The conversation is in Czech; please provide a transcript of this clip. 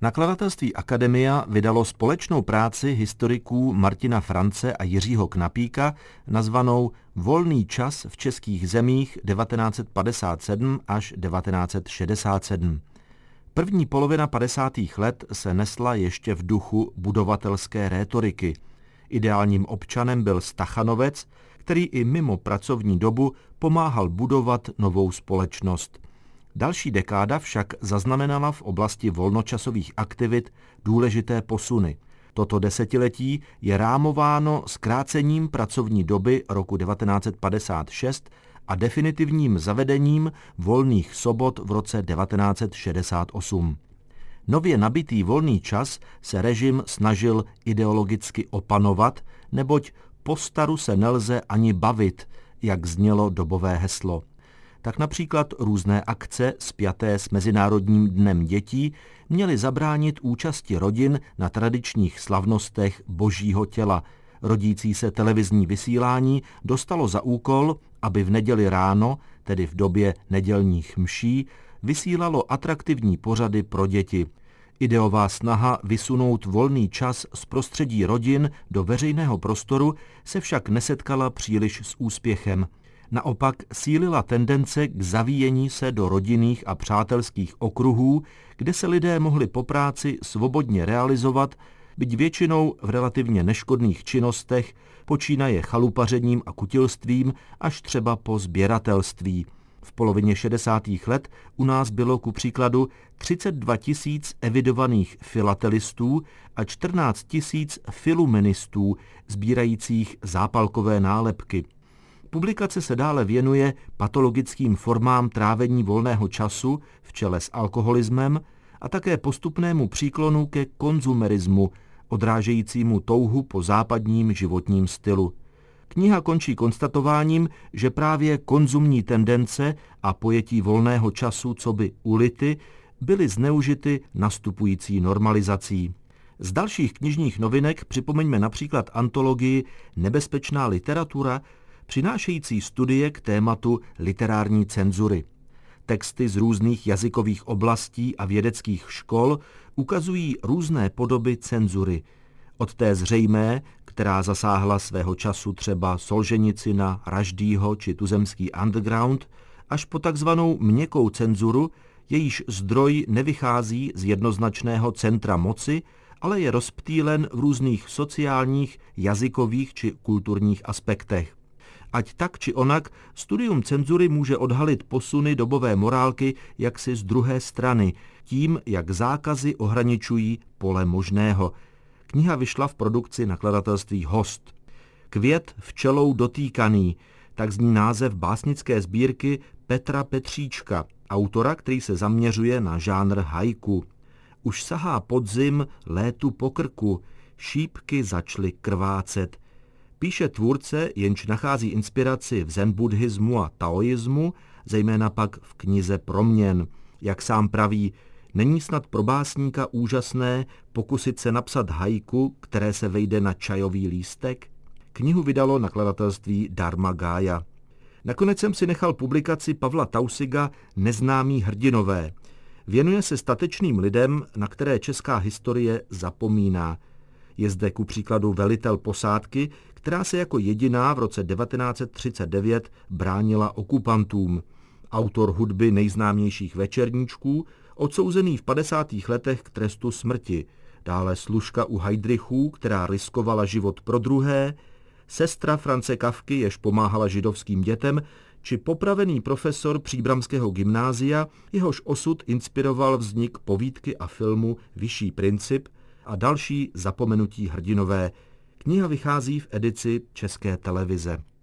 Nakladatelství Akademia vydalo společnou práci historiků Martina France a Jiřího Knapíka nazvanou Volný čas v českých zemích 1957 až 1967. První polovina 50. let se nesla ještě v duchu budovatelské rétoriky. Ideálním občanem byl Stachanovec, který i mimo pracovní dobu pomáhal budovat novou společnost. Další dekáda však zaznamenala v oblasti volnočasových aktivit důležité posuny. Toto desetiletí je rámováno zkrácením pracovní doby roku 1956 a definitivním zavedením volných sobot v roce 1968. Nově nabitý volný čas se režim snažil ideologicky opanovat, neboť po staru se nelze ani bavit, jak znělo dobové heslo. Tak například různé akce spjaté s Mezinárodním dnem dětí měly zabránit účasti rodin na tradičních slavnostech Božího těla. Rodící se televizní vysílání dostalo za úkol, aby v neděli ráno, tedy v době nedělních mší, vysílalo atraktivní pořady pro děti. Ideová snaha vysunout volný čas z prostředí rodin do veřejného prostoru se však nesetkala příliš s úspěchem. Naopak sílila tendence k zavíjení se do rodinných a přátelských okruhů, kde se lidé mohli po práci svobodně realizovat, byť většinou v relativně neškodných činnostech, počínaje chalupařením a kutilstvím až třeba po sběratelství. V polovině 60. let u nás bylo ku příkladu 32 000 evidovaných filatelistů a 14 000 filuministů sbírajících zápalkové nálepky. Publikace se dále věnuje patologickým formám trávení volného času v čele s alkoholismem a také postupnému příklonu ke konzumerismu, odrážejícímu touhu po západním životním stylu. Kniha končí konstatováním, že právě konzumní tendence a pojetí volného času coby ulity byly zneužity nastupující normalizací. Z dalších knižních novinek připomeňme například antologii Nebezpečná literatura, přinášející studie k tématu literární cenzury. Texty z různých jazykových oblastí a vědeckých škol ukazují různé podoby cenzury. Od té zřejmé, která zasáhla svého času třeba Solženicina, Raždýho či tuzemský underground, až po takzvanou měkkou cenzuru, jejíž zdroj nevychází z jednoznačného centra moci, ale je rozptýlen v různých sociálních, jazykových či kulturních aspektech. Ať tak či onak, studium cenzury může odhalit posuny dobové morálky jaksi z druhé strany, tím, jak zákazy ohraničují pole možného. Kniha vyšla v produkci nakladatelství Host. Květ včelou dotýkaný, tak zní název básnické sbírky Petra Petříčka, autora, který se zaměřuje na žánr haiku. Už sahá podzim létu po krku, šípky začaly krvácet. Píše tvůrce, jenž nachází inspiraci v zen-buddhismu a taoismu, zejména pak v knize Proměn. Jak sám praví, není snad pro básníka úžasné pokusit se napsat haiku, které se vejde na čajový lístek? Knihu vydalo nakladatelství Dharma Gája. Nakonec jsem si nechal publikaci Pavla Taussiga Neznámí hrdinové. Věnuje se statečným lidem, na které česká historie zapomíná. Je zde ku příkladu velitel posádky, která se jako jediná v roce 1939 bránila okupantům. Autor hudby nejznámějších večerníčků, odsouzený v 50. letech k trestu smrti. Dále služka u Heydrichů, která riskovala život pro druhé, sestra France Kafky, jež pomáhala židovským dětem, či popravený profesor Příbramského gymnázia, jehož osud inspiroval vznik povídky a filmu Vyšší princip a další zapomenutí hrdinové. Kniha vychází v edici České televize.